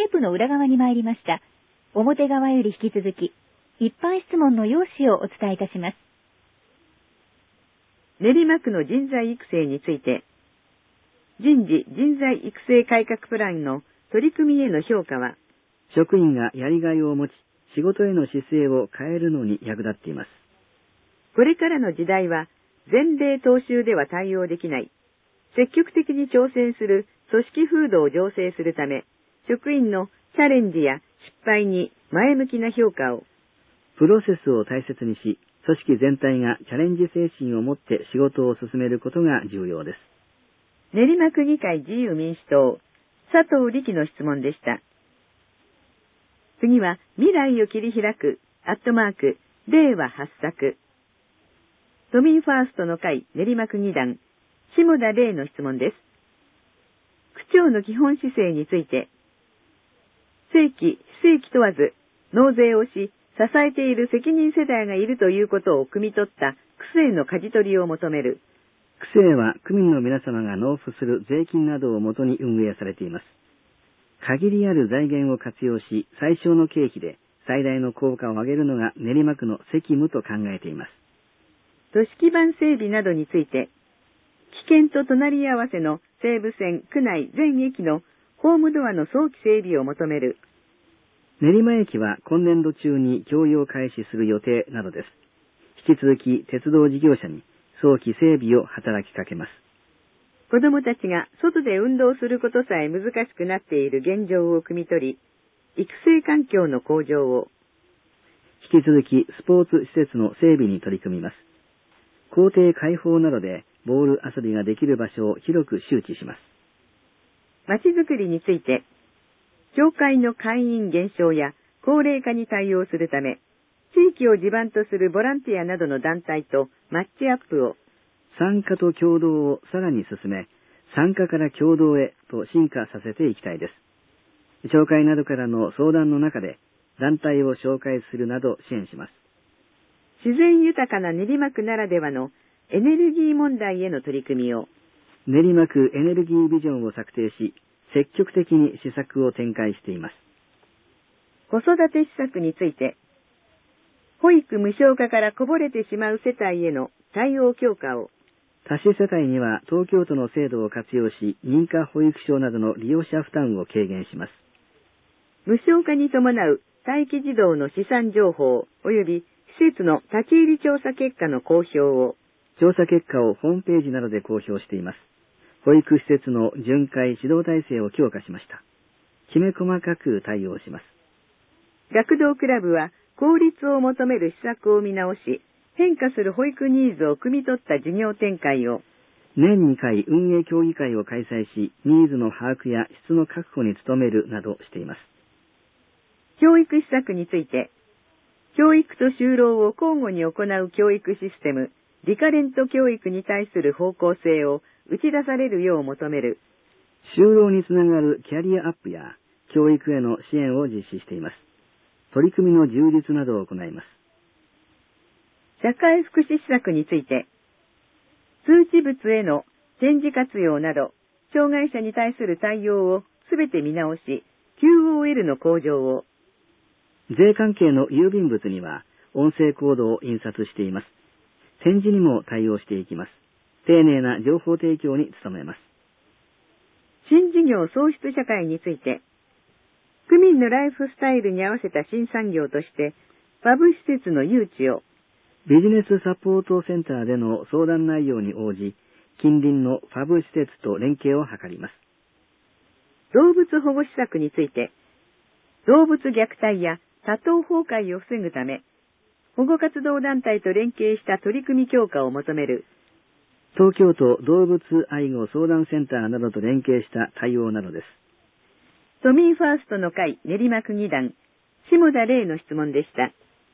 イプの裏側に参りました。表側より引き続き、一般質問の要旨をお伝えいたします。 練馬区の人材育成について、人事人材育成改革プランの取り組みへの評価は、 職員がやりがいを持ち、仕事への姿勢を変えるのに役立っています。 これからの時代は、前例踏襲では対応できない、積極的に挑戦する組織風土を醸成するため、職員のチャレンジや失敗に前向きな評価を、 プロセスを大切にし、組織全体がチャレンジ精神を持って仕事を進めることが重要です。 練馬区議会自由民主党、佐藤力の質問でした。次は、未来を切り開く、令和8作。都民ファーストの会練馬区議団、下田玲の質問です。区長の基本姿勢について、正規、非正規問わず、納税をし、支えている責任世代がいるということを汲み取った区政の舵取りを求める。 区政は区民の皆様が納付する税金などをもとに運営されています。限りある財源を活用し、最小の経費で最大の効果を上げるのが練馬区の責務と考えています。 都市基盤整備などについて、危険と隣り合わせの西武線区内全駅のホームドアの早期整備を求める。 練馬駅は今年度中に供用開始する予定などです。引き続き鉄道事業者に早期整備を働きかけます。 子どもたちが外で運動することさえ難しくなっている現状を汲み取り、育成環境の向上を。 引き続きスポーツ施設の整備に取り組みます。校庭開放などでボール遊びができる場所を広く周知します。 まちづくりについて、協会の会員減少や高齢化に対応するため、地域を地盤とするボランティアなどの団体とマッチアップを、 参加と協働をさらに進め、参加から協働へと進化させていきたいです。町会などからの相談の中で、団体を紹介するなど支援します。 自然豊かな練馬区ならではのエネルギー問題への取り組みを、 練馬区エネルギービジョンを策定し、積極的に施策を展開しています。 子育て施策について、保育無償化からこぼれてしまう世帯への対応強化を、 多子世帯には東京都の制度を活用し、認可保育所などの利用者負担を軽減します。 無償化に伴う待機児童の資産情報及び施設の立ち入り調査結果の公表を、 調査結果をホームページなどで公表しています。保育施設の巡回指導体制を強化しました。きめ細かく対応します。 学童クラブは効率を求める施策を見直し、変化する保育ニーズを汲み取った事業展開を、 年2回運営協議会を開催し、ニーズの把握や質の確保に努めるなどしています。 教育施策について、教育と就労を交互に行う教育システム、リカレント教育に対する方向性を打ち出されるよう求める。 就労につながるキャリアアップや教育への支援を実施しています。取り組みの充実などを行います。 社会福祉施策について、通知物への展示活用など、障害者に対する対応をすべて見直し、QOL の向上を。 税関係の郵便物には音声コードを印刷しています。展示にも対応していきます。丁寧な情報提供に努めます。 新事業創出社会について、区民のライフスタイルに合わせた新産業として、パブ施設の誘致を、 ビジネスサポートセンターでの相談内容に応じ、近隣のパブ施設と連携を図ります。 動物保護施策について、動物虐待や多頭崩壊を防ぐため、保護活動団体と連携した取り組み強化を求める。 東京都動物愛護相談センターなどと連携した対応などです。 都民ファーストの会練馬区議団、下田玲の質問でした。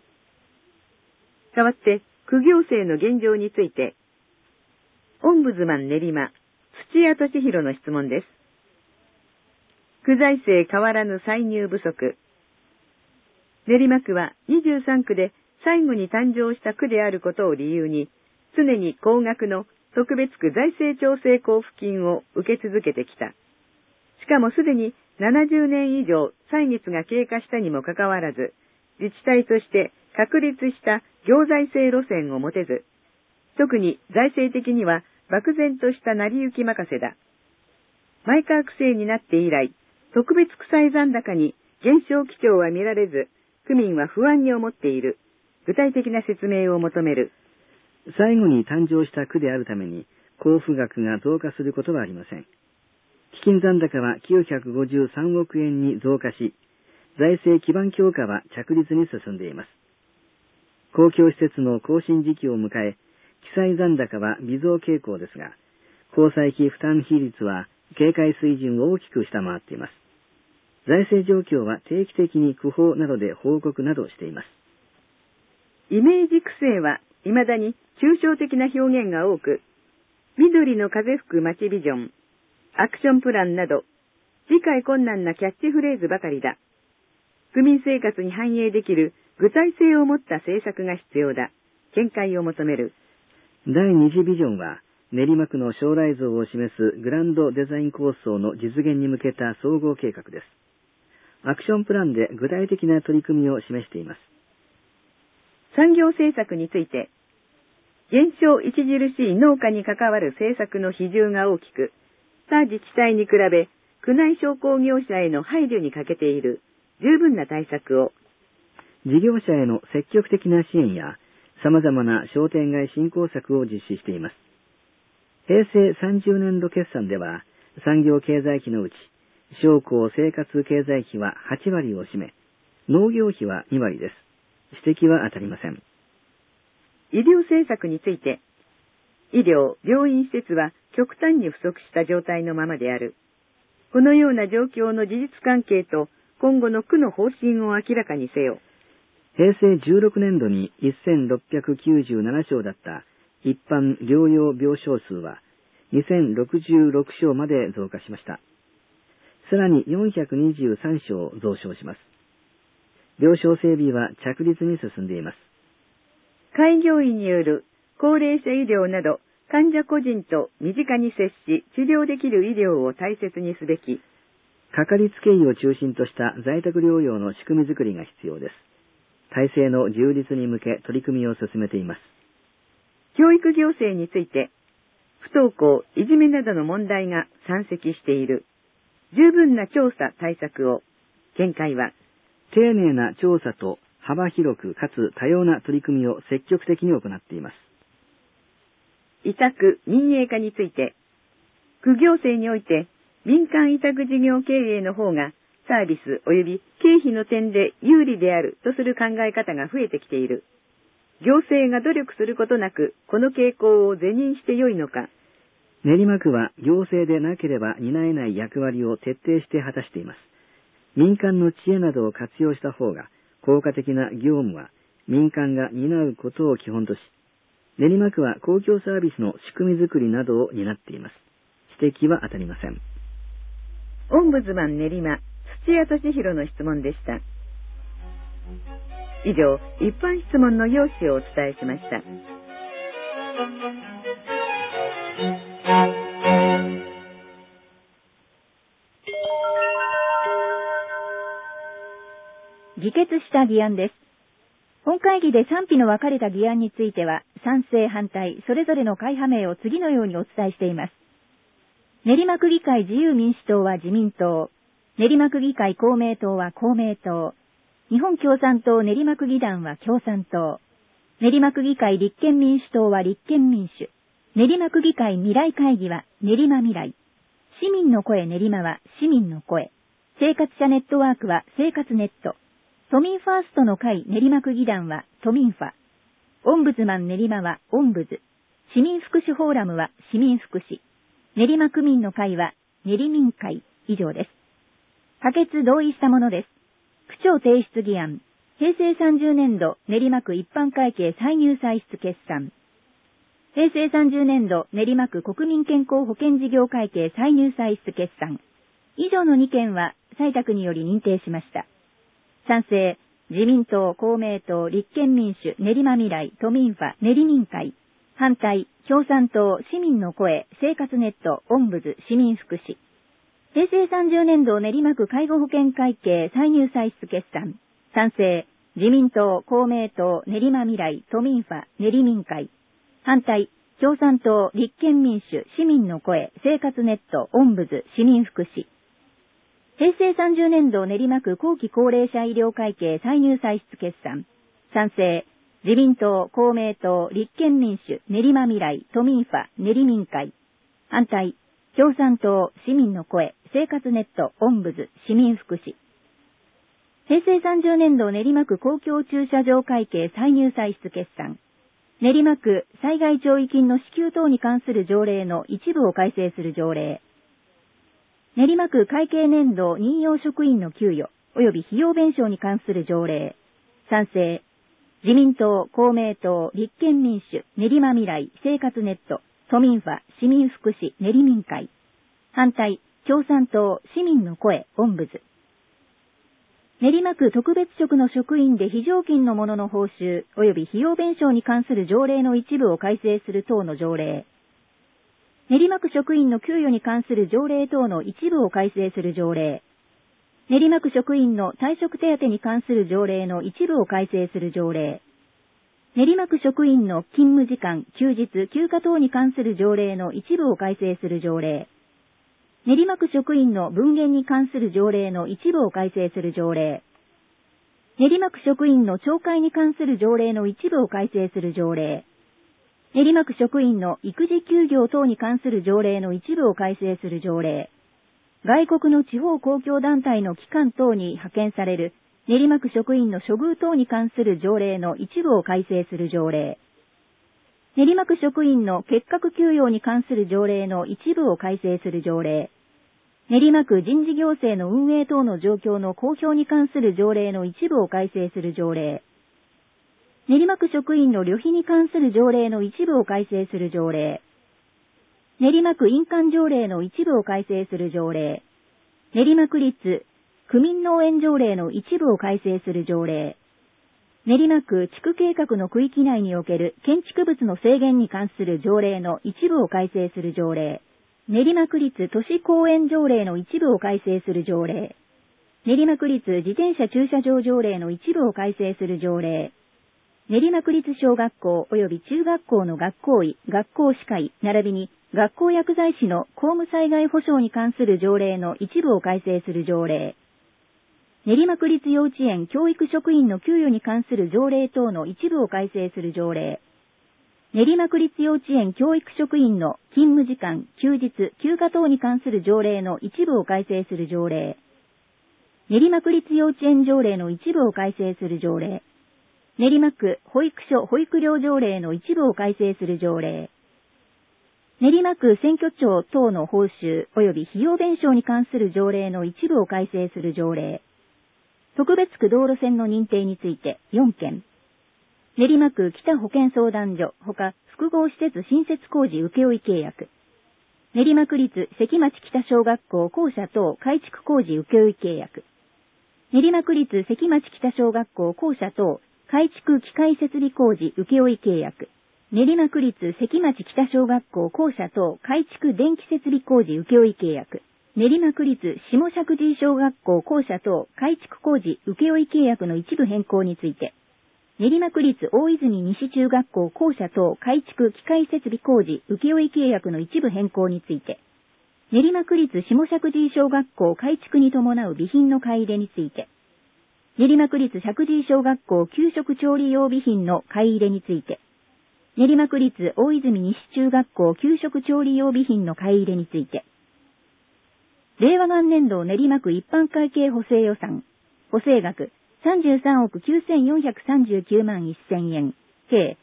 代わって、区行政の現状について、オンブズマン練馬、土屋敏弘の質問です。区財政変わらぬ歳入不足。練馬区は23区で最後に誕生した区であることを理由に、常に高額の特別区財政調整交付金を受け続けてきた。しかもすでに 70年以上歳月が経過したにもかかわらず、自治体として確立した行財政路線を持てず、特に財政的には漠然とした成り行き任せだ。前川区政になって以来、特別区歳残高に減少基調は見られず、区民は不安に思っている。具体的な説明を求める。 最後に誕生した区であるために、交付額が増加することはありません。基金残高は953億円に増加し、財政基盤強化は着実に進んでいます。公共施設の更新時期を迎え、記載残高は微増傾向ですが、公債費負担比率は警戒水準を大きく下回っています。財政状況は定期的に区報などで報告などしています。 イメージ区政は未だに抽象的な表現が多く、緑の風吹く街ビジョン、アクションプランなど、理解困難なキャッチフレーズばかりだ。区民生活に反映できる具体性を持った政策が必要だ。見解を求める。 第2次ビジョンは、練馬区の将来像を示すグランドデザイン構想の実現に向けた総合計画です。アクションプランで具体的な取り組みを示しています。 産業政策について、減少著しい農家に関わる政策の比重が大きく、他自治体に比べ、区内商工業者への配慮に欠けている十分な対策を、 事業者への積極的な支援や、様々な商店街振興策を実施しています。平成30年度決算では、産業経済費のうち、商工生活経済費は8割を占め、農業費は2割です。指摘は当たりません。 医療政策について、医療・病院施設は極端に不足した状態のままである。このような状況の事実関係と今後の区の方針を明らかにせよ。 平成16年度に1697床だった一般療養病床数は2066床まで増加しました。さらに423床増床します。病床整備は着実に進んでいます。 開業医による高齢者医療など患者個人と身近に接し治療できる医療を大切にすべき。 かかりつけ医を中心とした在宅療養の仕組み作りが必要です。体制の充実に向け取り組みを進めています。 教育行政について、不登校、いじめなどの問題が山積している。十分な調査対策を。見解は、 丁寧な調査と幅広くかつ多様な取り組みを積極的に行っています。 委託・民営化について、区行政において民間委託事業経営の方がサービス及び経費の点で有利であるとする考え方が増えてきている。行政が努力することなくこの傾向を是認してよいのか。 練馬区は行政でなければ担えない役割を徹底して果たしています。民間の知恵などを活用した方が効果的な業務は民間が担うことを基本とし、練馬区は公共サービスの仕組み作りなどを担っています。指摘は当たりません。 オンブズマン練馬、土屋敏弘の質問でした。以上、一般質問の要旨をお伝えしました。 議決した議案です。本会議で賛否の分かれた議案については、賛成反対、それぞれの会派名を次のようにお伝えしています。練馬区議会自由民主党は自民党、練馬区議会公明党は公明党、日本共産党練馬区議団は共産党、練馬区議会立憲民主党は立憲民主、練馬区議会未来会議は練馬未来、市民の声練馬は市民の声、生活者ネットワークは生活ネット、都民ファーストの会練馬区議団は都民ファ、オンブズマン練馬はオンブズ、市民福祉フォーラムは市民福祉、練馬区民の会は練民会、以上です。可決同意したものです。区長提出議案、平成30年度練馬区一般会計歳入歳出決算。平成30年度練馬区国民健康保険事業会計歳入歳出決算。以上の2件は採択により認定しました。賛成、自民党、公明党、立憲民主、練馬未来、都民ファ、練民会。反対、共産党、市民の声、生活ネット、オンブズ、市民福祉。 平成30年度練馬区介護保険会計歳入歳出決算。賛成、自民党、公明党、練馬未来、都民ファ、練民会。反対、共産党、立憲民主、市民の声、生活ネット、オンブズ、市民福祉。平成30年度練馬区後期高齢者医療会計歳入歳出決算。賛成、自民党、公明党、立憲民主、練馬未来、都民ファ、練民会。反対、共産党、市民の声、生活ネット、オンブズ、市民福祉。平成30年度練馬区公共駐車場会計歳入歳出決算。練馬区災害弔慰金の支給等に関する条例の一部を改正する条例。練馬区会計年度任用職員の給与及び費用弁償に関する条例。賛成。自民党、公明党、立憲民主、練馬未来、生活ネット、都民ファ、市民福祉、練民会。反対、共産党、市民の声、オンブズ。練馬区特別職の職員で非常勤の者の報酬及び費用弁償に関する条例の一部を改正する等の条例。練馬区職員の給与に関する条例等の一部を改正する条例。練馬区職員の退職手当に関する条例の一部を改正する条例。練馬区職員の勤務時間、休日、休暇等に関する条例の一部を改正する条例。練馬区職員の分限に関する条例の一部を改正する条例。練馬区職員の懲戒に関する条例の一部を改正する条例。練馬区職員の育児休業等に関する条例の一部を改正する条例。外国の地方公共団体の機関等に派遣される練馬区職員の処遇等に関する条例の一部を改正する条例。練馬区職員の結核休養に関する条例の一部を改正する条例。練馬区人事行政の運営等の状況の公表に関する条例の一部を改正する条例。練馬区職員の旅費に関する条例の一部を改正する条例。練馬区印鑑条例の一部を改正する条例。練馬区立区民農園条例の一部を改正する条例。練馬区地区計画の区域内における建築物の制限に関する条例の一部を改正する条例。練馬区立都市公園条例の一部を改正する条例。練馬区立自転車駐車場条例の一部を改正する条例。練馬区立小学校及び中学校の学校医、学校歯科医、並びに学校薬剤師の公務災害保障に関する条例の一部を改正する条例。練馬区立幼稚園教育職員の給与に関する条例等の一部を改正する条例。練馬区立幼稚園教育職員の勤務時間、休日、休暇等に関する条例の一部を改正する条例。練馬区立幼稚園条例の一部を改正する条例。練馬区保育所保育料条例の一部を改正する条例。練馬区選挙庁等の報酬及び費用弁償に関する条例の一部を改正する条例。特別区道路線の認定について4件。練馬区北保健相談所ほか複合施設新設工事請負契約。練馬区立関町北小学校校舎等改築工事請負契約。練馬区立関町北小学校校舎等改築機械設備工事請負契約。練馬区立関町北小学校校舎等改築電気設備工事請負契約。練馬区立下石神井小学校校舎等改築工事請負契約の一部変更について、練馬区立大泉西中学校校舎等改築機械設備工事請負契約の一部変更について、練馬区立下石神井小学校改築に伴う備品の買い入れについて、練馬区立石神井小学校給食調理用備品の買い入れについて、練馬区立大泉西中学校給食調理用備品の買い入れについて、令和元年度練馬区一般会計補正予算、補正額33億9439万1000円、計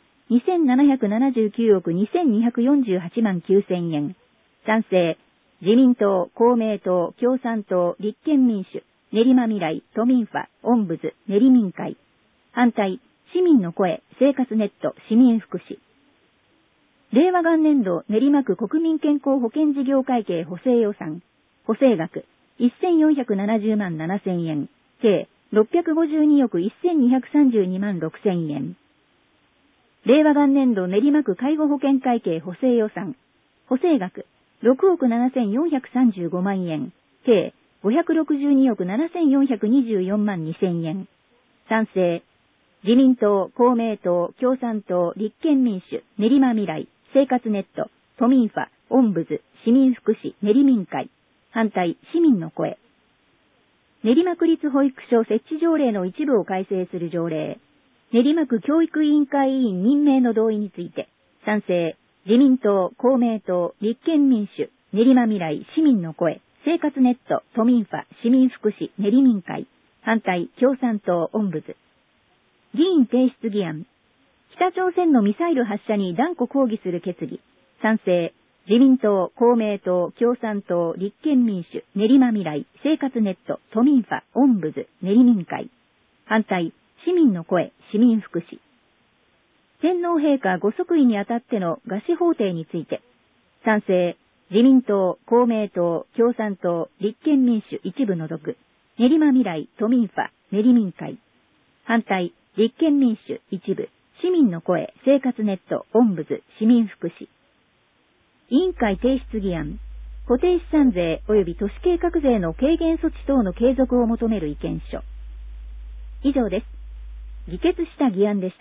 2779億2248万9000円。賛成、自民党、公明党、共産党、立憲民主、練馬未来、都民ファ、オンブズ、練民会。反対、市民の声、生活ネット、市民福祉。令和元年度練馬区国民健康保険事業会計補正予算、補正額1470万7000円、計652億1232万6000円。令和元年度練馬区介護保険会計補正予算、補正額6億7435万円、 計562億7424万2000円。賛成。自民党、公明党、共産党、立憲民主、練馬未来、生活ネット、都民ファ、オンブズ、市民福祉、練民会。反対、市民の声。練馬区立保育所設置条例の一部を改正する条例。練馬区教育委員会委員任命の同意について、賛成、自民党、公明党、立憲民主、練馬未来、市民の声、生活ネット、都民ファ、市民福祉、練民会。反対、共産党、オンブズ。議員提出議案。北朝鮮のミサイル発射に断固抗議する決議。賛成、自民党、公明党、共産党、立憲民主、練馬未来、生活ネット、都民ファ、オンブズ、練民会。反対、市民の声、市民福祉。天皇陛下ご即位にあたっての賀詞法廷について、賛成、自民党、公明党、共産党、立憲民主一部除く、練馬未来、都民ファ、練民会。反対、立憲民主一部、市民の声、生活ネット、オンブズ、市民福祉。委員会提出議案。固定資産税及び都市計画税の軽減措置等の継続を求める意見書。以上です。議決した議案でした。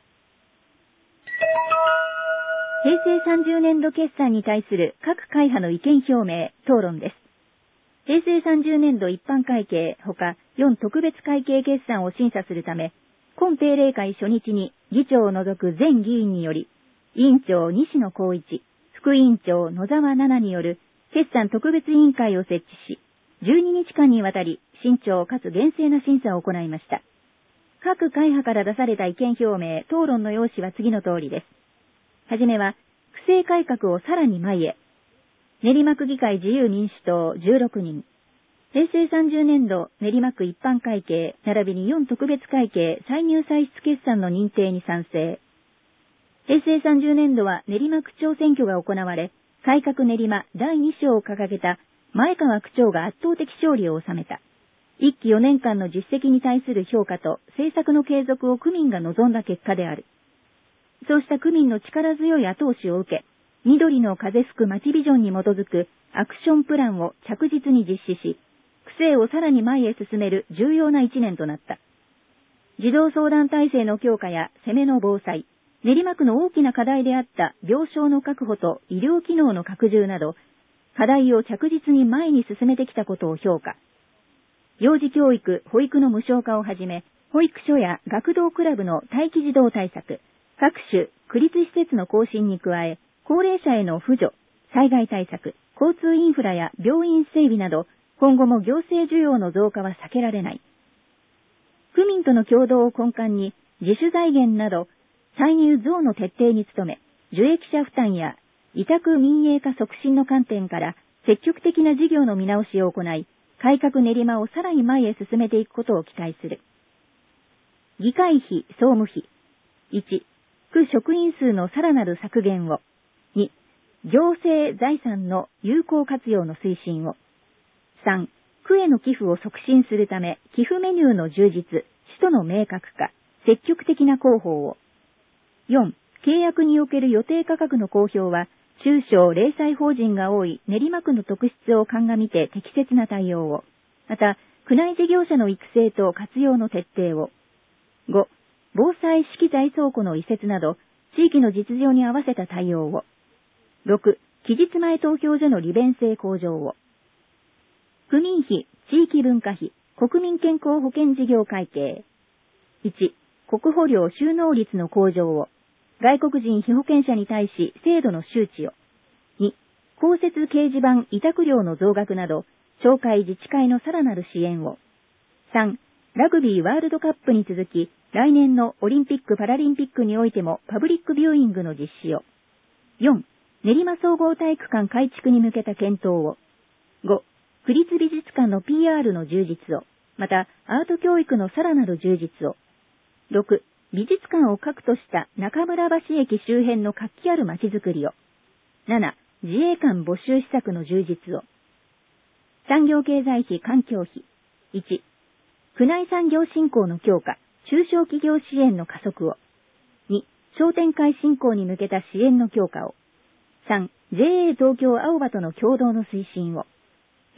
平成30年度決算に対する各会派の意見表明、討論です。平成30年度一般会計ほか4特別会計決算を審査するため、今定例会初日に議長を除く全議員により、委員長西野光一、副委員長野沢奈々による決算特別委員会を設置し、12日間にわたり慎重かつ厳正な審査を行いました。各会派から出された意見表明、討論の要旨は次の通りです。はじめは、区政改革をさらに前へ。練馬区議会自由民主党16人。平成30年度練馬区一般会計並びに4特別会計歳入歳出決算の認定に賛成。平成30年度は練馬区長選挙が行われ、改革練馬第2章を掲げた前川区長が圧倒的勝利を収めた。1期4年間の実績に対する評価と政策の継続を区民が望んだ結果である。そうした区民の力強い後押しを受け、緑の風吹く街ビジョンに基づくアクションプランを着実に実施し、区政をさらに前へ進める重要な一年となった。児童相談体制の強化や攻めの防災、練馬区の大きな課題であった病床の確保と医療機能の拡充など、課題を着実に前に進めてきたことを評価。幼児教育、保育の無償化をはじめ、保育所や学童クラブの待機児童対策、各種区立施設の更新に加え、高齢者への扶助、災害対策、交通インフラや病院整備など、今後も行政需要の増加は避けられない。区民との共同を根幹に、自主財源など、歳入増の徹底に努め、受益者負担や委託民営化促進の観点から積極的な事業の見直しを行い、改革練馬をさらに前へ進めていくことを期待する。議会費、総務費。1、区職員数のさらなる削減を。2、行政財産の有効活用の推進を。3、区への寄付を促進するため、寄付メニューの充実、使途の明確化、積極的な広報を。4、契約における予定価格の公表は、中小零細法人が多い練馬区の特質を鑑みて適切な対応を。また、区内事業者の育成と活用の徹底を。5、防災資機材倉庫の移設など、地域の実情に合わせた対応を。6、期日前投票所の利便性向上を。区民費、地域文化費、国民健康保険事業会計。1、国保料収納率の向上を。外国人被保険者に対し制度の周知を。2、公設掲示板委託料の増額など、町会自治会のさらなる支援を。3、ラグビーワールドカップに続き、来年のオリンピック・パラリンピックにおいてもパブリックビューイングの実施を。4、練馬総合体育館改築に向けた検討を。5、区立美術館の PR の充実を。また、アート教育のさらなる充実を。6、美術館を核とした中村橋駅周辺の活気ある街づくりを。7、自衛官募集施策の充実を。産業経済費環境費。1、区内産業振興の強化、中小企業支援の加速を。2、商店会振興に向けた支援の強化を。3、JA 東京青葉との共同の推進を。4、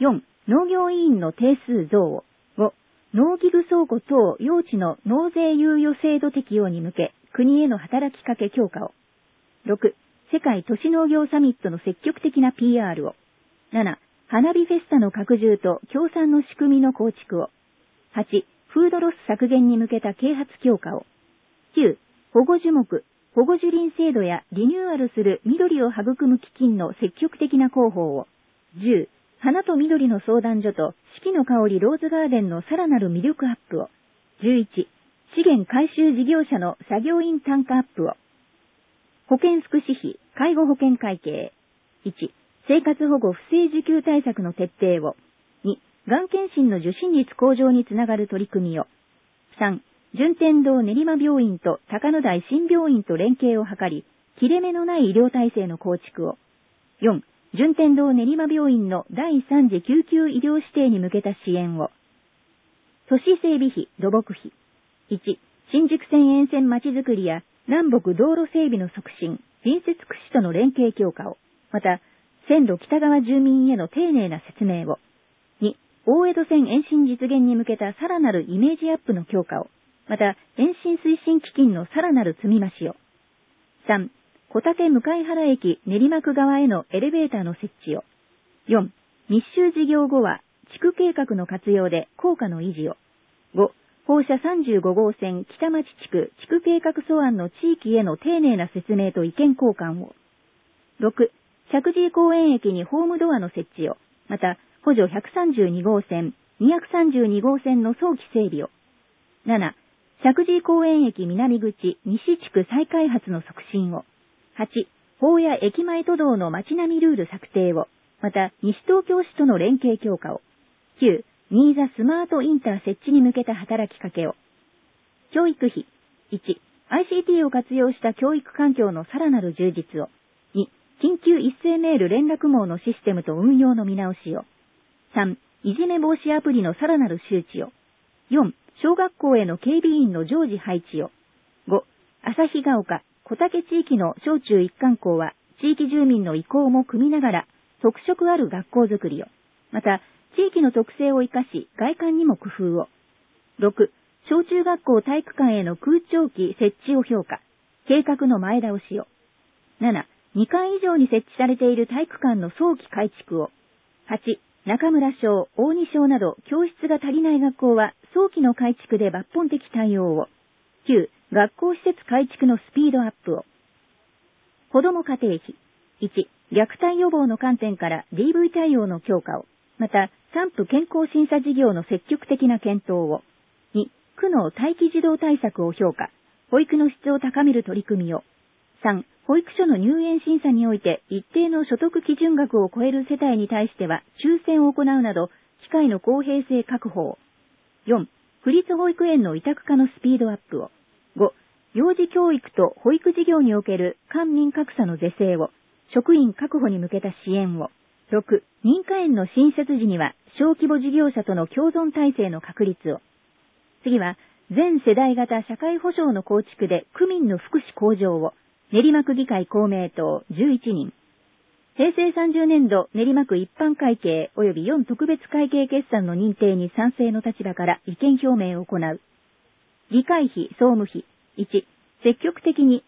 農業委員の定数増を。5、農機具倉庫等用地の納税猶予制度適用に向け、国への働きかけ強化を。6、世界都市農業サミットの積極的な PR を。7、花火フェスタの拡充と協賛の仕組みの構築を。8、フードロス削減に向けた啓発強化を。9、保護樹木、保護樹林制度やリニューアルする緑を育む基金の積極的な広報を。10、花と緑の相談所と四季の香りローズガーデンのさらなる魅力アップを。11、資源回収事業者の作業員単価アップを。保健福祉費、介護保険会計。1、生活保護不正受給対策の徹底を。2、がん検診の受診率向上につながる取り組みを。3、順天堂練馬病院と高野台新病院と連携を図り、切れ目のない医療体制の構築を。4、順天堂練馬病院の第3次救急医療指定に向けた支援を。都市整備費、土木費。1、新宿線沿線まちづくりや南北道路整備の促進、隣接区市との連携強化を。また、線路北側住民への丁寧な説明を。2、大江戸線延伸実現に向けたさらなるイメージアップの強化を。また、延伸推進基金のさらなる積み増しを。3、小竹向原駅練馬区側へのエレベーターの設置を。4、密集事業後は、地区計画の活用で効果の維持を。5、放射35号線北町地区地区計画素案の地域への丁寧な説明と意見交換を。6、石神井公園駅にホームドアの設置を。また、補助132号線、232号線の早期整備を。7、石神井公園駅南口西地区再開発の促進を。8、法や駅前都道の街並みルール策定を。また、西東京市との連携強化を。9、新座スマートインター設置に向けた働きかけを。教育費。1、ICT を活用した教育環境のさらなる充実を。2、緊急一斉メール連絡網のシステムと運用の見直しを。3、いじめ防止アプリのさらなる周知を。4、小学校への警備員の常時配置を。5、旭ヶ丘、小竹地域の小中一貫校は、地域住民の意向も組みながら、特色ある学校づくりを。また、地域の特性を生かし、外観にも工夫を。6、小中学校体育館への空調機設置を評価。計画の前倒しを。7、2階以上に設置されている体育館の早期改築を。8、中村小、大二小など教室が足りない学校は早期の改築で抜本的対応を。9、学校施設改築のスピードアップを。子ども家庭費。1、虐待予防の観点から DV 対応の強化を。また、産婦健康審査事業の積極的な検討を。2、区の待機児童対策を評価。保育の質を高める取り組みを。3、保育所の入園審査において一定の所得基準額を超える世帯に対しては抽選を行うなど、機会の公平性確保を。4、区立保育園の委託化のスピードアップを。5、幼児教育と保育事業における官民格差の是正を。職員確保に向けた支援を。6、認可園の新設時には小規模事業者との共存体制の確立を。次は、全世代型社会保障の構築で区民の福祉向上を。練馬区議会公明党11人。平成30年度練馬区一般会計及び4特別会計決算の認定に賛成の立場から意見表明を行う。議会費総務費。1、積極的に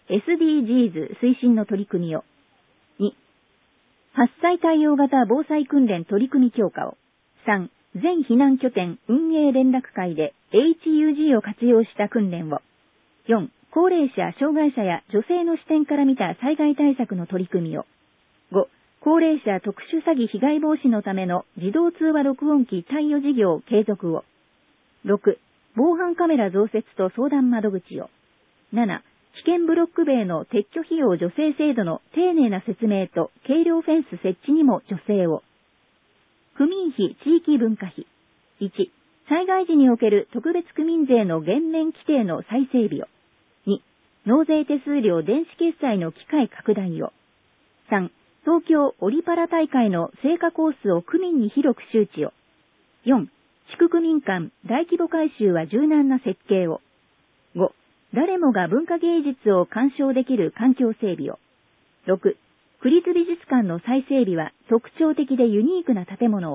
SDGs 推進の取り組みを。2、発災対応型防災訓練取り組み強化を。3、全避難拠点運営連絡会で HUG を活用した訓練を。4、高齢者、障害者や女性の視点から見た災害対策の取り組みを。5、高齢者特殊詐欺被害防止のための自動通話録音機貸与事業継続を。6、防犯カメラ増設と相談窓口を。7、危険ブロック塀の撤去費用助成制度の丁寧な説明と軽量フェンス設置にも助成を。区民費地域文化費。1、災害時における特別区民税の減免規定の再整備を。2、納税手数料電子決済の機会拡大を。3、東京オリパラ大会の成果コースを区民に広く周知を。4、地区区民間大規模改修は柔軟な設計を。5、誰もが文化芸術を鑑賞できる環境整備を。6、区立美術館の再整備は特徴的でユニークな建物を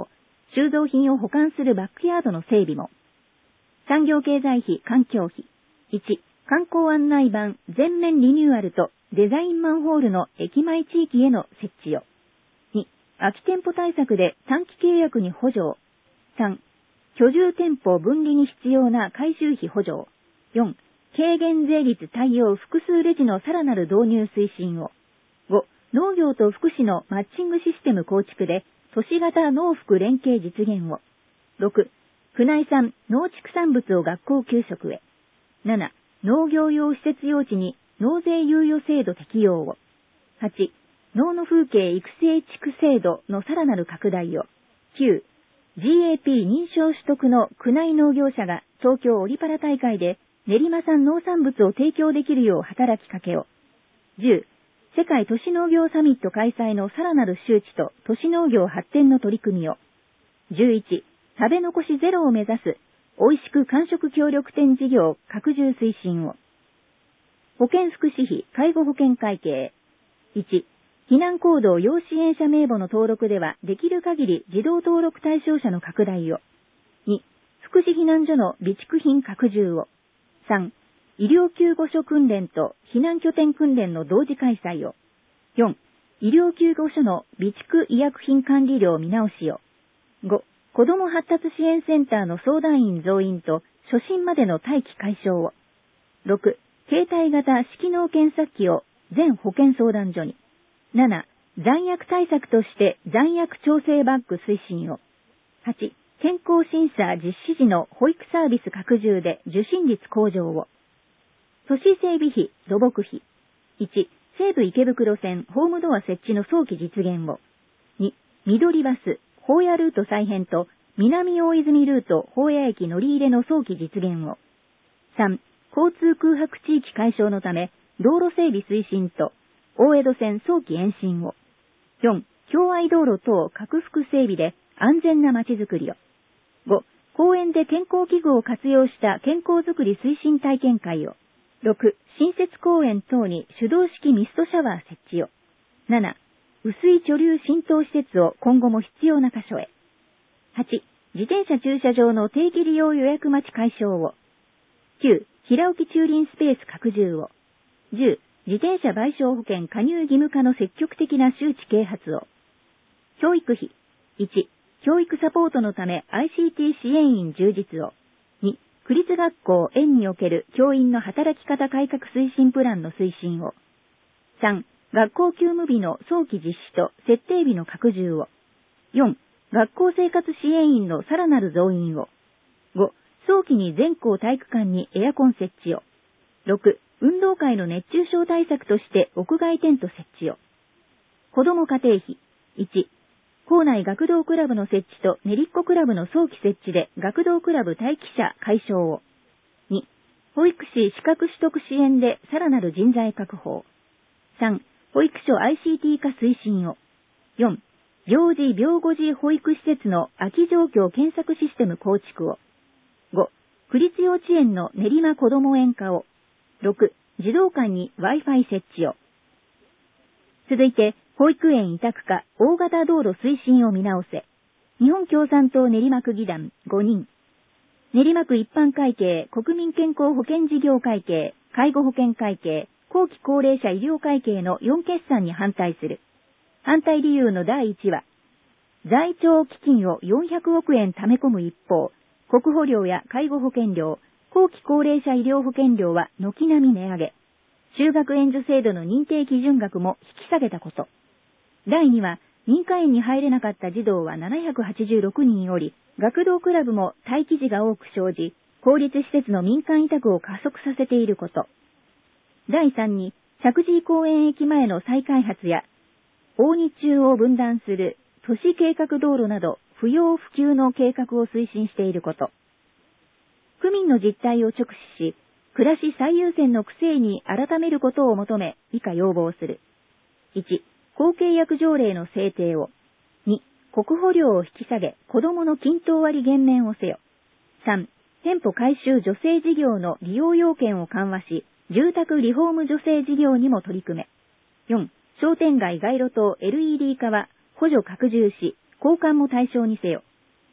収蔵品を保管するバックヤードの整備も。産業経済費、環境費。1、観光案内板全面リニューアルとデザインマンホールの駅前地域への設置を。2、空き店舗対策で短期契約に補助を。3、居住店舗分離に必要な改修費補助を。4、軽減税率対応複数レジのさらなる導入推進を。5、農業と福祉のマッチングシステム構築で都市型農福連携実現を。6、区内産農畜産物を学校給食へ。7、農業用施設用地に納税猶予制度適用を。8、農の風景育成地区制度のさらなる拡大を。9、GAP 認証取得の区内農業者が東京オリパラ大会で練馬産農産物を提供できるよう働きかけを。10、世界都市農業サミット開催のさらなる周知と都市農業発展の取り組みを。11、食べ残しゼロを目指す、おいしく完食協力店事業拡充推進を。保健福祉費、介護保険会計。1、避難行動要支援者名簿の登録ではできる限り自動登録対象者の拡大を。2、福祉避難所の備蓄品拡充を。3、医療救護所訓練と避難拠点訓練の同時開催を。4、医療救護所の備蓄医薬品管理料見直しを。5、子ども発達支援センターの相談員増員と初診までの待機解消を。6、携帯型色能検査機を全保健相談所に。7、残薬対策として残薬調整バッグ推進を。8、健康審査実施時の保育サービス拡充で受診率向上を。都市整備費、土木費。1、西武池袋線ホームドア設置の早期実現を。2、緑バス、宝谷ルート再編と南大泉ルート宝谷駅乗り入れの早期実現を。3、交通空白地域解消のため道路整備推進と大江戸線早期延伸を。4、共愛道路等拡幅整備で安全な街づくりを。5、公園で健康器具を活用した健康づくり推進体験会を。6、新設公園等に手動式ミストシャワー設置を。7、雨水貯留浸透施設を今後も必要な箇所へ。8、自転車駐車場の定期利用予約待ち解消を。9、平置き駐輪スペース拡充を。10、自転車賠償保険加入義務化の積極的な周知啓発を。教育費。1、教育サポートのため ICT 支援員充実を。2、区立学校園における教員の働き方改革推進プランの推進を。3、学校休務日の早期実施と設定日の拡充を。4、学校生活支援員のさらなる増員を。5、早期に全校体育館にエアコン設置を。6、運動会の熱中症対策として屋外テント設置を。子ども家庭費。1、校内学童クラブの設置と練りっこクラブの早期設置で学童クラブ待機者解消を。2、保育士資格取得支援でさらなる人材確保を。3、保育所 ICT 化推進を。4、病児病後児保育施設の空き状況検索システム構築を。5、区立幼稚園の練馬こども園化を。6、児童館に Wi-Fi 設置を。続いて、保育園委託化大型道路推進を見直せ。日本共産党練馬区議団5人。練馬区一般会計、国民健康保険事業会計、介護保険会計、後期高齢者医療会計の4決算に反対する。反対理由の第1は、在庁基金を400億円溜め込む一方、国保料や介護保険料、後期高齢者医療保険料は軒並み値上げ。就学援助制度の認定基準額も引き下げたこと。第2は、認可園に入れなかった児童は786人おり、学童クラブも待機児が多く生じ、公立施設の民間委託を加速させていること。第3に、石神井公園駅前の再開発や、大日中を分断する都市計画道路など、不要不急の計画を推進していること。区民の実態を直視し、暮らし最優先の区政に改めることを求め、以下要望する。1、公契約条例の制定を。2、国保料を引き下げ、子どもの均等割減免をせよ。3、店舗改修助成事業の利用要件を緩和し、住宅リフォーム助成事業にも取り組め。4、商店街街路灯 LED 化は補助拡充し、交換も対象にせよ。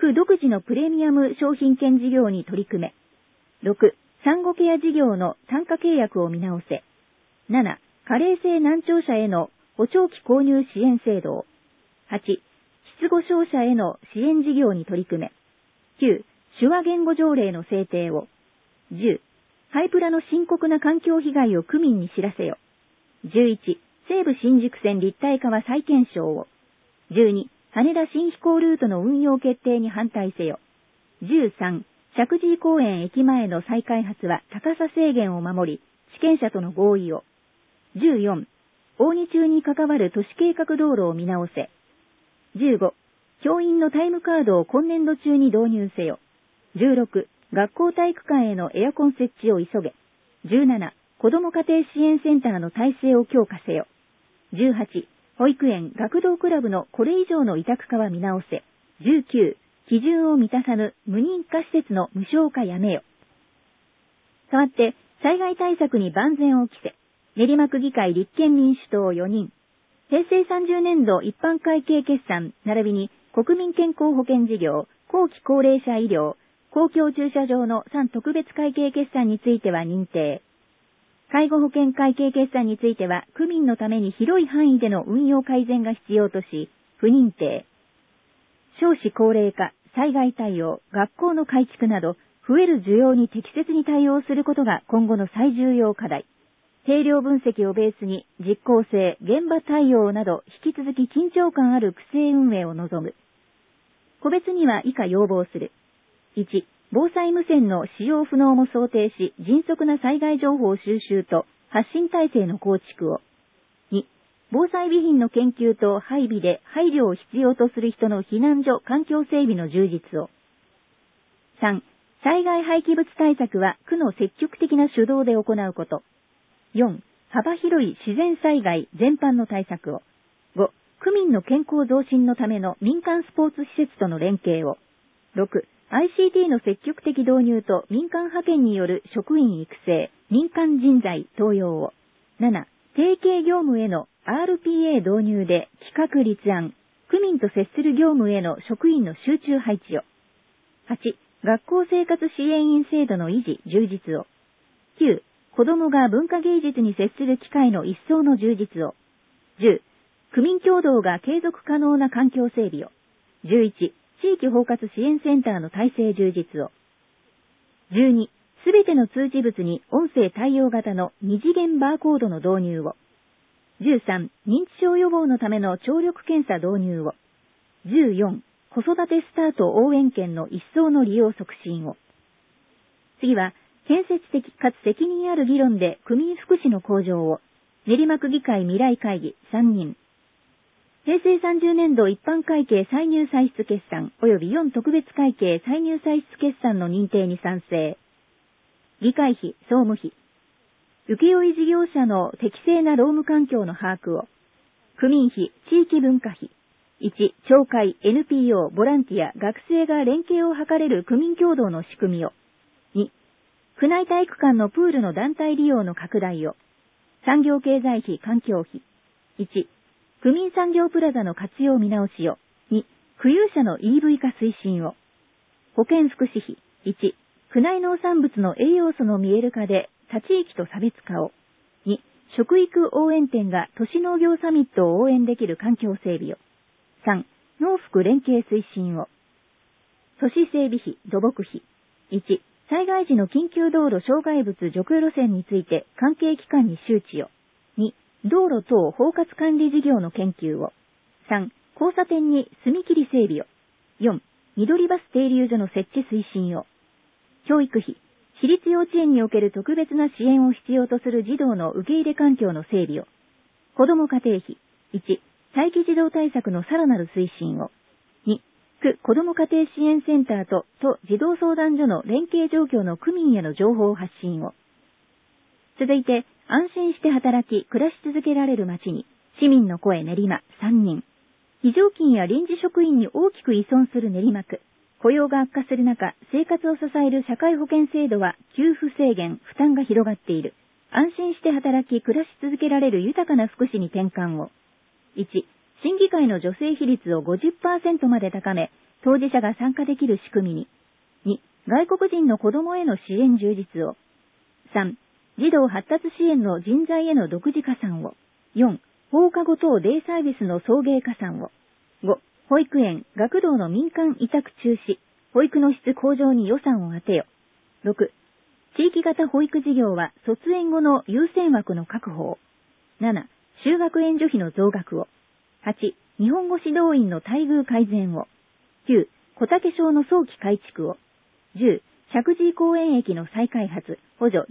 区独自のプレミアム商品券事業に取り組め。6、産後ケア事業の単価契約を見直せ。7、加齢性難聴者への補聴器購入支援制度を。8、失語症者への支援事業に取り組め。9、手話言語条例の制定を。10、ハイプラの深刻な環境被害を区民に知らせよ。11、西武新宿線立体化は再検証を。12、羽田新飛行ルートの運用決定に反対せよ。13、石神井公園駅前の再開発は高さ制限を守り、地権者との合意を。14、大荷中に関わる都市計画道路を見直せ。15、教員のタイムカードを今年度中に導入せよ。16、学校体育館へのエアコン設置を急げ。17、子ども家庭支援センターの体制を強化せよ。18、保育園、学童クラブのこれ以上の委託化は見直せ。19、基準を満たさぬ無認可施設の無償化やめよ。代わって、災害対策に万全を期せ。練馬区議会立憲民主党4人。平成30年度一般会計決算、並びに国民健康保険事業、後期高齢者医療、公共駐車場の3特別会計決算については認定。介護保険会計決算については、区民のために広い範囲での運用改善が必要とし、不認定。少子高齢化、災害対応、学校の改築など、増える需要に適切に対応することが今後の最重要課題。定量分析をベースに実効性、現場対応など引き続き緊張感ある区政運営を望む。個別には以下要望する。1、防災無線の使用不能も想定し、迅速な災害情報収集と発信体制の構築を。2、防災備品の研究と配備で配慮を必要とする人の避難所、環境整備の充実を。3、災害廃棄物対策は区の積極的な主導で行うこと。4、幅広い自然災害全般の対策を。5、区民の健康増進のための民間スポーツ施設との連携を。6、ICT の積極的導入と民間派遣による職員育成、民間人材登用を。7、提携業務への RPA 導入で企画立案、区民と接する業務への職員の集中配置を。8、学校生活支援員制度の維持、充実を。9、子どもが文化芸術に接する機会の一層の充実を。10、区民協同が継続可能な環境整備を。11、地域包括支援センターの体制充実を。12、すべての通知物に音声対応型の二次元バーコードの導入を。13、認知症予防のための聴力検査導入を。14、子育てスタート応援券の一層の利用促進を。次は、建設的かつ責任ある議論で区民福祉の向上を。練馬区議会未来会議3人。平成30年度一般会計歳入歳出決算及び4特別会計歳入歳出決算の認定に賛成。議会費、総務費。請負事業者の適正な労務環境の把握を。区民費、地域文化費。1、町会、NPO、ボランティア、学生が連携を図れる区民協同の仕組みを。2、区内体育館のプールの団体利用の拡大を。産業経済費、環境費。1、区民産業プラザの活用見直しを。2、区有車の EV 化推進を。保健福祉費。1、区内農産物の栄養素の見える化で他地域と差別化を。2、食育応援店が都市農業サミットを応援できる環境整備を。3、農福連携推進を。都市整備費、土木費。1、災害時の緊急道路障害物除去路線について関係機関に周知を。2、道路等包括管理事業の研究を。3、交差点に踏切整備を。4、緑バス停留所の設置推進を。教育費、私立幼稚園における特別な支援を必要とする児童の受け入れ環境の整備を。子ども家庭費、1、待機児童対策のさらなる推進を。2、区子ども家庭支援センターと都児童相談所の連携状況の区民への情報発信を。続いて、安心して働き、暮らし続けられる街に、市民の声練馬3人。非常勤や臨時職員に大きく依存する練馬区。雇用が悪化する中、生活を支える社会保険制度は給付制限、負担が広がっている。安心して働き、暮らし続けられる豊かな福祉に転換を。1、審議会の女性比率を 50% まで高め、 当事者が参加できる仕組みに。2、外国人の子供への支援充実を。3、児童発達支援の人材への独自加算を。4、放課後等デイサービスの送迎加算を。5、保育園、学童の民間委託中止、保育の質向上に予算を当てよ。6、地域型保育事業は卒園後の優先枠の確保を。7、就学援助費の増額を。8、日本語指導員の待遇改善を。9、小竹小の早期改築を。10、石神井公園駅の再開発、補助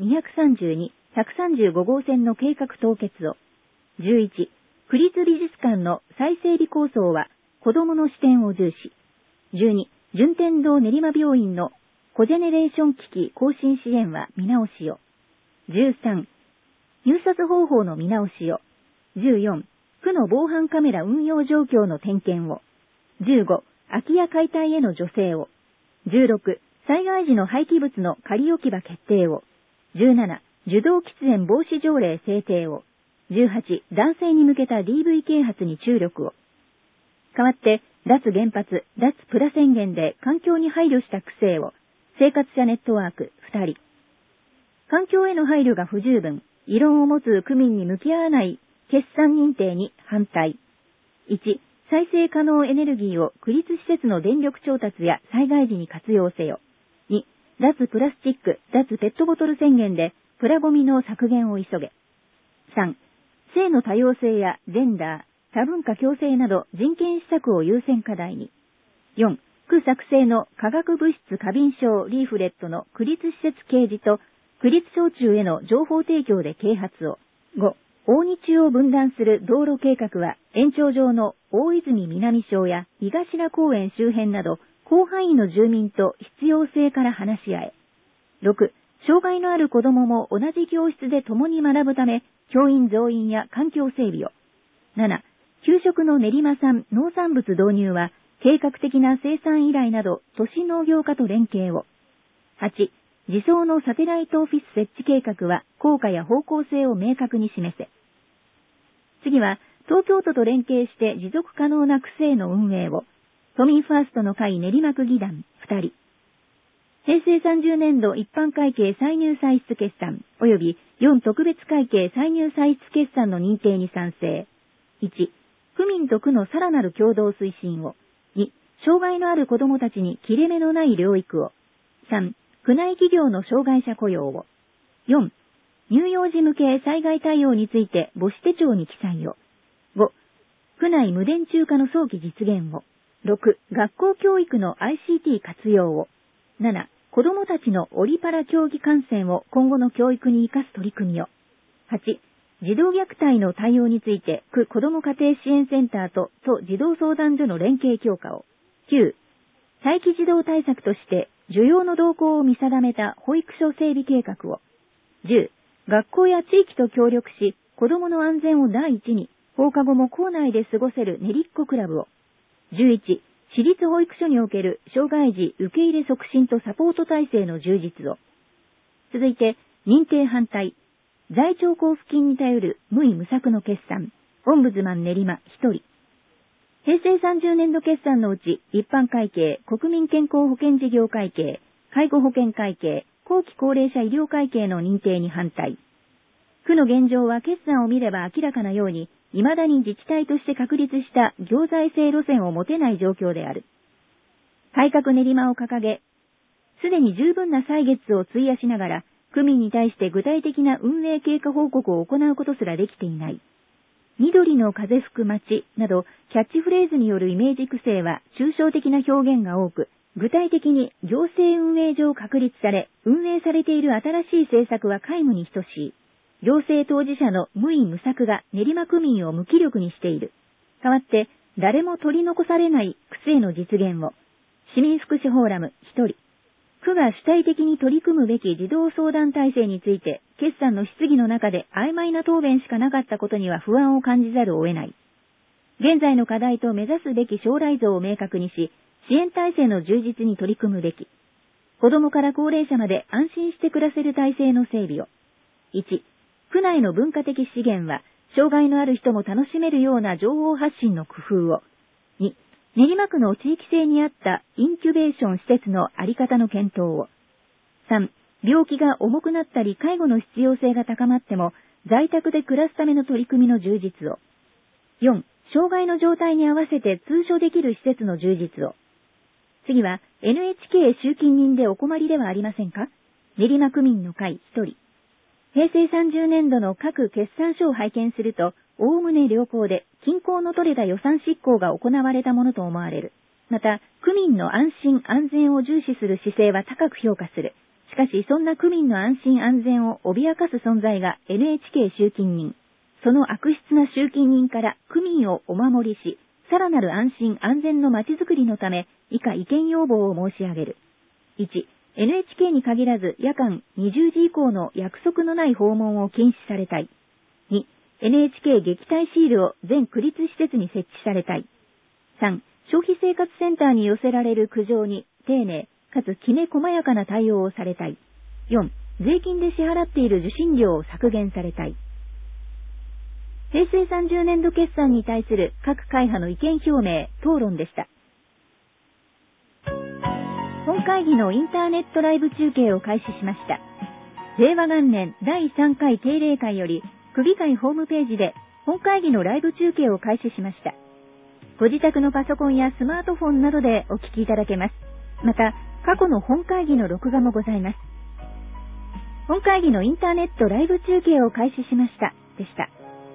232、135号線の計画凍結を。11、区立美術館の再整備構想は子供の視点を重視。12、順天堂練馬病院のコジェネレーション機器更新支援は見直しを。13、入札方法の見直しを。14、区の防犯カメラ運用状況の点検を。15、空き家解体への助成を。16、災害時の廃棄物の仮置き場決定を。17、受動喫煙防止条例制定を。18、男性に向けた DV 啓発に注力を。代わって、脱原発、脱プラ宣言で環境に配慮した区政を。生活者ネットワーク2人。環境への配慮が不十分、異論を持つ区民に向き合わない決算認定に反対。1、再生可能エネルギーを区立施設の電力調達や災害時に活用せよ。2、脱プラスチック、脱ペットボトル宣言でプラゴミの削減を急げ。3、性の多様性やジェンダー、多文化共生など人権施策を優先課題に。4、区作成の化学物質過敏症リーフレットの区立施設掲示と区立小中への情報提供で啓発を。5、大日中を分断する道路計画は延長上の大泉南小や井頭公園周辺など広範囲の住民と必要性から話し合え。6、障害のある子どもも同じ教室で共に学ぶため教員増員や環境整備を。7、給食の練馬産農産物導入は計画的な生産依頼など都市農業課と連携を。8、自走のサテライトオフィス設置計画は効果や方向性を明確に示せ。次は東京都と連携して持続可能な区政の運営を。都民ファーストの会練馬区議団2人。平成30年度一般会計歳入歳出決算及び4特別会計歳入歳出決算の認定に賛成。1、区民と区のさらなる共同推進を。2、障害のある子どもたちに切れ目のない療育を。3、区内企業の障害者雇用を。4、乳幼児向け災害対応について母子手帳に記載を。5、区内無電柱化の早期実現を。6、学校教育の ICT 活用を。7、子どもたちのオリパラ競技観戦を今後の教育に生かす取り組みを。8、児童虐待の対応について区子ども家庭支援センターと都児童相談所の連携強化を。9、待機児童対策として需要の動向を見定めた保育所整備計画を。10、学校や地域と協力し子どもの安全を第一に放課後も校内で過ごせるねりっこクラブを。11、私立保育所における障害児受け入れ促進とサポート体制の充実を。続いて、認定反対。在庁交付金に頼る無為無策の決算。オンブズマン練馬1人。平成30年度決算のうち、一般会計、国民健康保険事業会計、介護保険会計、後期高齢者医療会計の認定に反対。区の現状は決算を見れば明らかなように、未だに自治体として確立した行財政路線を持てない状況である。改革練馬を掲げ、すでに十分な歳月を費やしながら、区民に対して具体的な運営経過報告を行うことすらできていない。緑の風吹く街など、キャッチフレーズによるイメージ育成は抽象的な表現が多く、具体的に行政運営上確立され、運営されている新しい政策は皆無に等しい。行政当事者の無為無策が練馬区民を無気力にしている。代わって、誰も取り残されない区政の実現を。市民福祉フォーラム1人。区が主体的に取り組むべき児童相談体制について、決算の質疑の中で曖昧な答弁しかなかったことには不安を感じざるを得ない。現在の課題と目指すべき将来像を明確にし、支援体制の充実に取り組むべき。子どもから高齢者まで安心して暮らせる体制の整備を。1、区内の文化的資源は、障害のある人も楽しめるような情報発信の工夫を。2、 練馬区の地域性に合ったインキュベーション施設のあり方の検討を。3、病気が重くなったり介護の必要性が高まっても在宅で暮らすための取り組みの充実を。4、障害の状態に合わせて通所できる施設の充実を。次は NHK 集金人でお困りではありませんか？練馬区民の会1人。平成30年度の各決算書を拝見すると、おおむね良好で均衡の取れた予算執行が行われたものと思われる。また、区民の安心安全を重視する姿勢は高く評価する。しかし、そんな区民の安心安全を脅かす存在が NHK 集金人。その悪質な集金人から区民をお守りし、さらなる安心安全のまちづくりのため、以下意見要望を申し上げる。1、NHK に限らず夜間20時以降の約束のない訪問を禁止されたい。2、NHK 撃退シールを全区立施設に設置されたい。3、消費生活センターに寄せられる苦情に丁寧かつきめ細やかな対応をされたい。4、税金で支払っている受信料を削減されたい。平成30年度決算に対する各会派の意見表明、討論でした。本会議のインターネットライブ中継を開始しました。令和元年第3回定例会より、区議会ホームページで本会議のライブ中継を開始しました。ご自宅のパソコンやスマートフォンなどでお聞きいただけます。また、過去の本会議の録画もございます。本会議のインターネットライブ中継を開始しました。でした。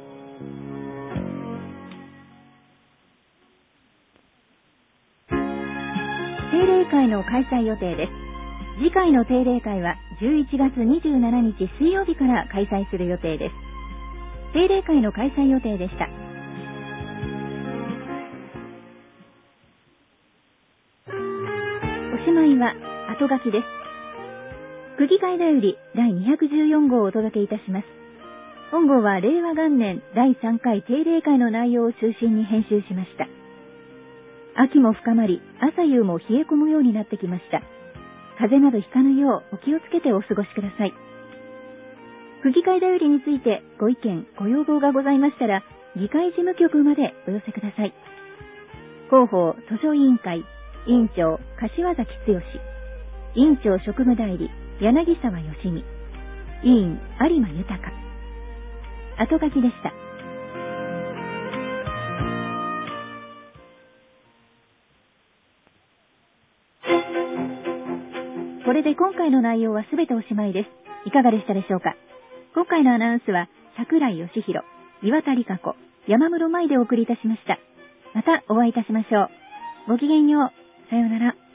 定例会の開催予定です。次回の定例会は11月27日水曜日から開催する予定です。定例会の開催予定でした。おしまいは後書きです。区議会だより第214号をお届けいたします。本号は令和元年第3回定例会の内容を中心に編集しました。秋も深まり、朝夕も冷え込むようになってきました。風邪などひかぬようお気をつけてお過ごしください。区議会だよりについてご意見、ご要望がございましたら、議会事務局までお寄せください。広報図書委員会、委員長、柏崎剛。委員長職務代理、柳沢義美。委員、有馬豊。後書きでした。これで今回の内容はすべておしまいです。いかがでしたでしょうか。今回のアナウンスは、桜井義弘、岩田理香子、山室舞でお送りいたしました。またお会いいたしましょう。ごきげんよう。さようなら。